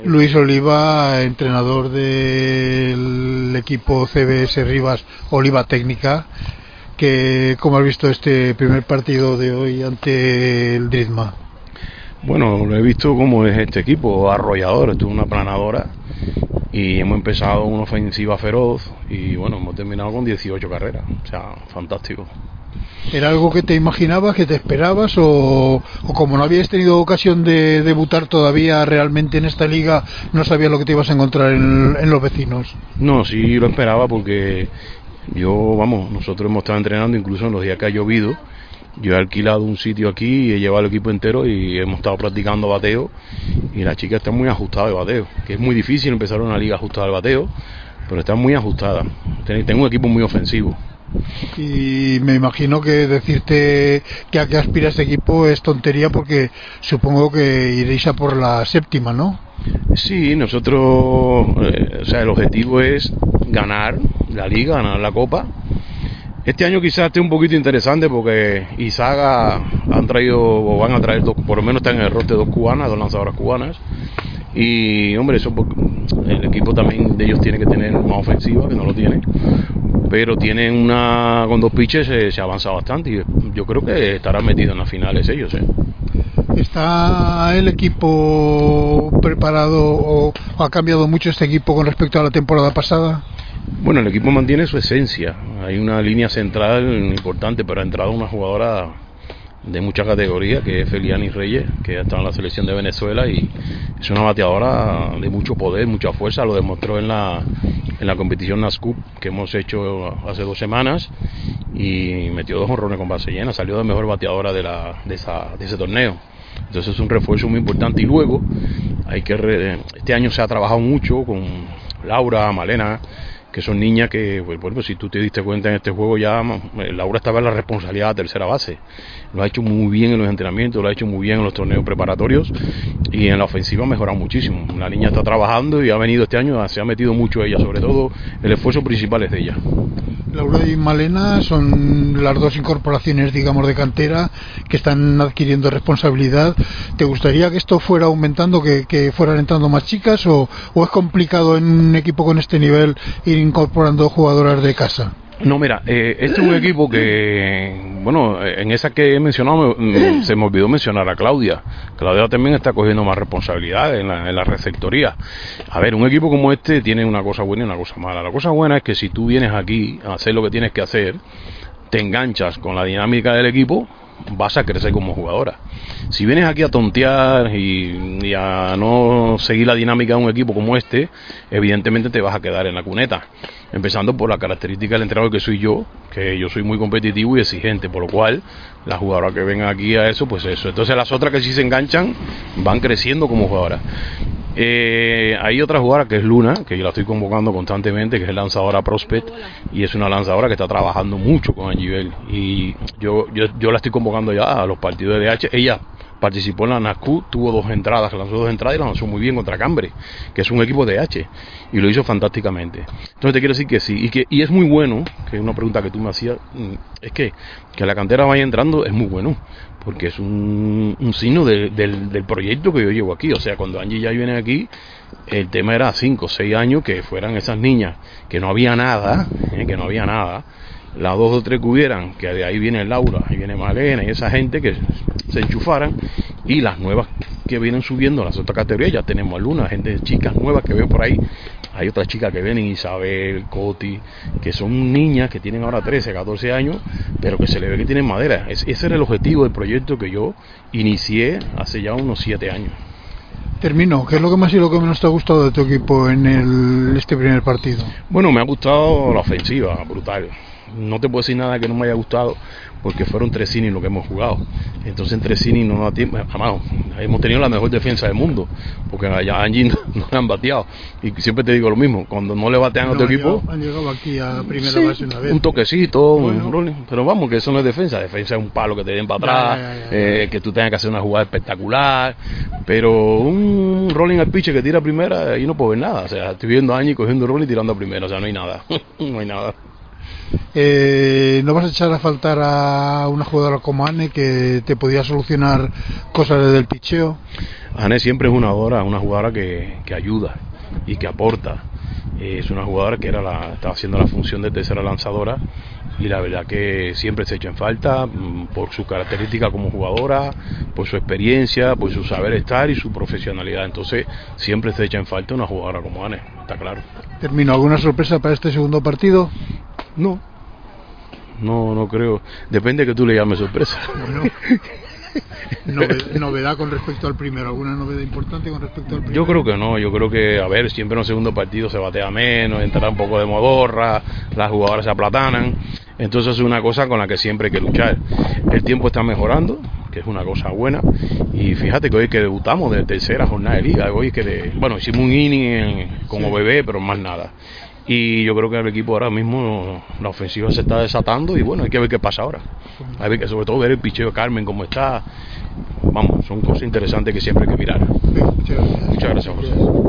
Luis Oliva, entrenador del equipo CBS Rivas Oliva Técnica, que ¿cómo has visto este primer partido de hoy ante el Drizma? Bueno, lo he visto como es este equipo, arrollador, esto es una planadora y hemos empezado una ofensiva feroz y bueno, hemos terminado con 18 carreras, o sea, fantástico. ¿Era algo que te imaginabas, que te esperabas o como no habías tenido ocasión de debutar todavía realmente en esta liga, no sabías lo que te ibas a encontrar en los vecinos? No, sí lo esperaba porque nosotros hemos estado entrenando incluso en los días que ha llovido. Yo he alquilado un sitio aquí y he llevado el equipo entero y hemos estado practicando bateo y la chica está muy ajustada de bateo, que es muy difícil empezar una liga ajustada de bateo, pero está muy ajustada. Tengo un equipo muy ofensivo. Y me imagino que decirte que a qué aspira este equipo es tontería porque supongo que iréis a por la séptima, ¿no? Sí, nosotros, el objetivo es ganar la liga, ganar la copa. Este año quizás esté un poquito interesante porque Izaga han traído, o van a traer, por lo menos están en el roster dos lanzadoras cubanas. Y hombre, el equipo también de ellos tiene que tener más ofensiva, que no lo tiene. Pero tienen con dos pitches se avanza bastante y yo creo que estarán metidos en las finales ellos. ¿Está el equipo preparado o ha cambiado mucho este equipo con respecto a la temporada pasada? Bueno, el equipo mantiene su esencia. Hay una línea central importante, pero ha entrado una jugadora de mucha categoría, que es Feliani Reyes, que ha estado en la selección de Venezuela y es una bateadora de mucho poder, mucha fuerza. Lo demostró en la competición NASCUP que hemos hecho hace 2 semanas y metió 2 jonrones con base llena, salió de mejor bateadora de ese torneo. Entonces es un refuerzo muy importante y luego este año se ha trabajado mucho con Laura, Malena, que son niñas que, bueno, si tú te diste cuenta en este juego ya Laura estaba en la responsabilidad de tercera base. Lo ha hecho muy bien en los entrenamientos, lo ha hecho muy bien en los torneos preparatorios y en la ofensiva ha mejorado muchísimo. La niña está trabajando y ha venido este año, se ha metido mucho ella, sobre todo el esfuerzo principal es de ella. Laura y Malena son las dos incorporaciones, digamos, de cantera que están adquiriendo responsabilidad. ¿Te gustaría que esto fuera aumentando, que fueran entrando más chicas o es complicado en un equipo con este nivel ir incorporando jugadoras de casa? No, mira, este es un equipo que, bueno, en esa que he mencionado se me olvidó mencionar a Claudia. Claudia también está cogiendo más responsabilidad en la receptoría. A ver, un equipo como este tiene una cosa buena y una cosa mala. La cosa buena es que si tú vienes aquí a hacer lo que tienes que hacer, te enganchas con la dinámica del equipo, vas a crecer como jugadora. Si vienes aquí a tontear y a no seguir la dinámica de un equipo como este, evidentemente te vas a quedar en la cuneta. Empezando por la característica del entrenador que soy yo, que yo soy muy competitivo y exigente, por lo cual las jugadoras que vengan aquí a eso, pues eso. Entonces las otras que sí se enganchan van creciendo como jugadoras. Hay otra jugadora que es Luna, que yo la estoy convocando constantemente, que es lanzadora prospect y es una lanzadora que está trabajando mucho con Angie Bell y yo la estoy convocando ya a los partidos de DH. Ella participó en la NASCU, tuvo 2 entradas, lanzó 2 entradas y la lanzó muy bien contra Cambre, que es un equipo de DH, y lo hizo fantásticamente. Entonces te quiero decir que sí, y es muy bueno, que es una pregunta que tú me hacías, es que la cantera vaya entrando es muy bueno, porque es un signo del proyecto que yo llevo aquí. O sea, cuando Angie ya viene aquí, el tema era 5 o 6 años que fueran esas niñas, que no había nada, las 2 o 3 que hubieran, que de ahí viene Laura, ahí viene Malena y esa gente que se enchufaran, y las nuevas que vienen subiendo las otras categorías. Ya tenemos algunas gente, chicas nuevas que veo por ahí. Hay otras chicas que vienen, Isabel, Coti, que son niñas que tienen ahora 13, 14 años, pero que se le ve que tienen madera. Ese era el objetivo del proyecto que yo inicié hace ya unos 7 años. Termino. ¿Qué es lo que más y lo que menos te ha gustado de tu equipo en este primer partido? Bueno, me ha gustado la ofensiva, brutal. No te puedo decir nada que no me haya gustado, porque fueron 3 innings lo que hemos jugado. Entonces en 3 innings no da tiempo. Además, hemos tenido la mejor defensa del mundo, porque allá Angie no le han bateado. Y siempre te digo lo mismo, cuando no le batean a otro equipo, han llegado aquí a primera base una vez. Un toquecito, bueno. Un rolling, pero vamos, que eso no es defensa. Defensa es un palo que te den para atrás, que tú tengas que hacer una jugada espectacular. Pero un rolling al pitcher que tira a primera, ahí no puedo ver nada. O sea, estoy viendo a Angie cogiendo rolling y tirando a primera, o sea, no hay nada. No hay nada. ¿No vas a echar a faltar a una jugadora como Anne que te podía solucionar cosas desde el picheo? Anne siempre es una jugadora que ayuda y que aporta. Es una jugadora que estaba haciendo la función de tercera lanzadora, y la verdad que siempre se echa en falta por su característica como jugadora, por su experiencia, por su saber estar y su profesionalidad. Entonces siempre se echa en falta una jugadora como Anne, está claro. ¿Termino alguna sorpresa para este segundo partido? No creo. Depende que tú le llames sorpresa. Bueno, novedad con respecto al primero. ¿Alguna novedad importante con respecto al primero? Yo creo que no. Yo creo que, a ver, siempre en un segundo partido se batea menos, entrará un poco de modorra, las jugadoras se aplatanan. Entonces es una cosa con la que siempre hay que luchar. El tiempo está mejorando, que es una cosa buena. Y fíjate que hoy que debutamos de tercera jornada de liga. Hoy que hicimos un inning como bebé, pero más nada. Y yo creo que el equipo ahora mismo, la ofensiva se está desatando, y bueno, hay que ver qué pasa ahora. Hay que ver, sobre todo, ver el picheo de Carmen cómo está. Vamos, son cosas interesantes que siempre hay que mirar. Muchas gracias. Muchas gracias, José.